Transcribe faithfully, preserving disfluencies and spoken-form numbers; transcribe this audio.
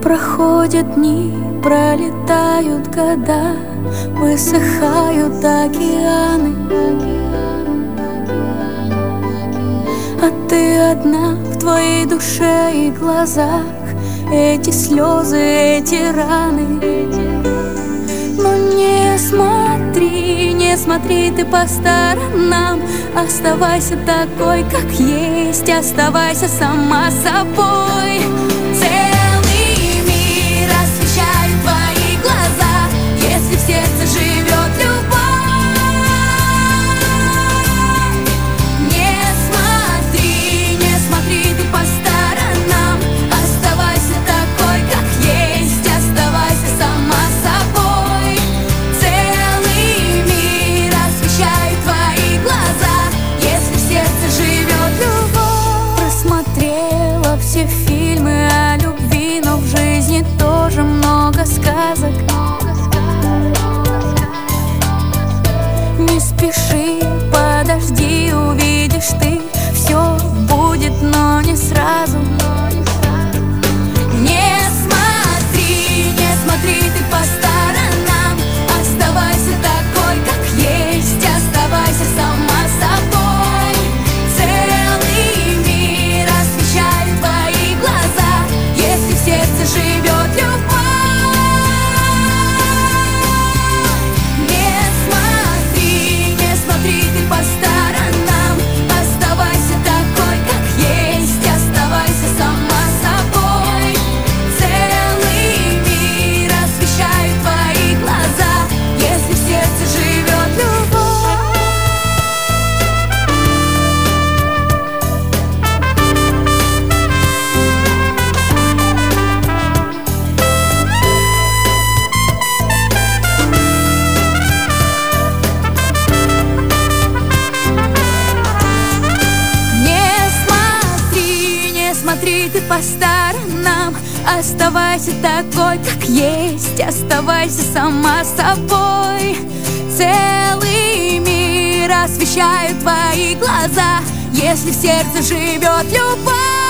Проходят дни, пролетают года, высыхают океаны, а ты одна в твоей душе и глазах. Эти слезы, эти раны. Но не смотри, не смотри ты по сторонам. Оставайся такой, как есть, оставайся сама собой. Целый мир освещает твои глаза, если в сердце живет любовь. Не смотри, не смотри ты по сторонам. Оставайся такой, как есть, оставайся сама собой. Целый мир освещает твои глаза, если в сердце живет любовь. Просмотрела все фильмы о любви, но в жизни тоже много сказок. Не спеши, подожди, увидишь ты, все будет, но не сразу. Не смотри, не смотри ты по сторонам. Оставайся такой, как есть, оставайся сама собой. Целый мир освещает твои глаза, если в сердце живет любовь. Не смотри, не смотри ты по сторонам. Оставайся такой, как есть, оставайся сама собой. Целый мир освещает твои глаза, если в сердце живет любовь. Не смотри, не смотри ты по сторонам. Оставайся такой, как есть, оставайся сама собой. Целый мир освещает твои глаза, если в сердце живет любовь.